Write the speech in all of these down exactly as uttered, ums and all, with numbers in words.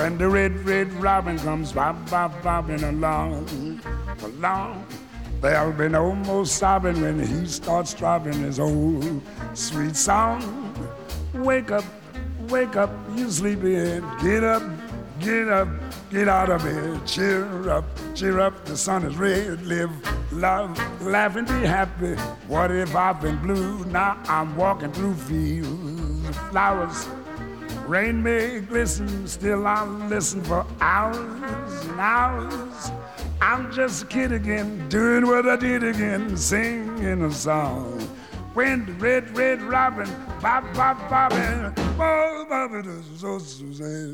when the red, red robin comes bop, bop, bopping along, along. There'll be no more stopping when he starts dropping his old sweet song. Wake up, wake up, you sleepyhead. Get up, get up, get out of bed. Cheer up, cheer up, the sun is red. Live, love, laugh and be happy. What if I've been blue? Now I'm walking through fields of flowers. Rain may glisten, still I'll listen for hours and hours. I'm just a kid again, doing what I did again, singing a song. When the red, red robin, bop, bop, bopping, oh, bop, so Suzanne.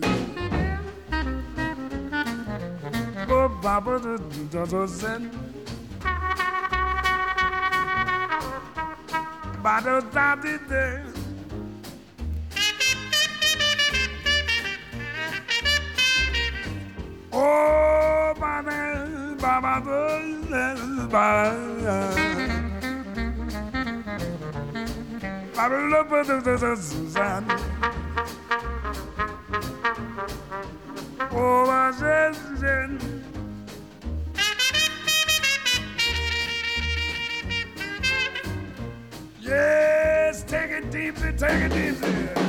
Oh, bop, so Suzanne. Bada, da, di, da. Oh, Baba, Baba, Baba, Baba, Suzanne. Oh, my Suzanne. Yes, take it deeply, take it deeply.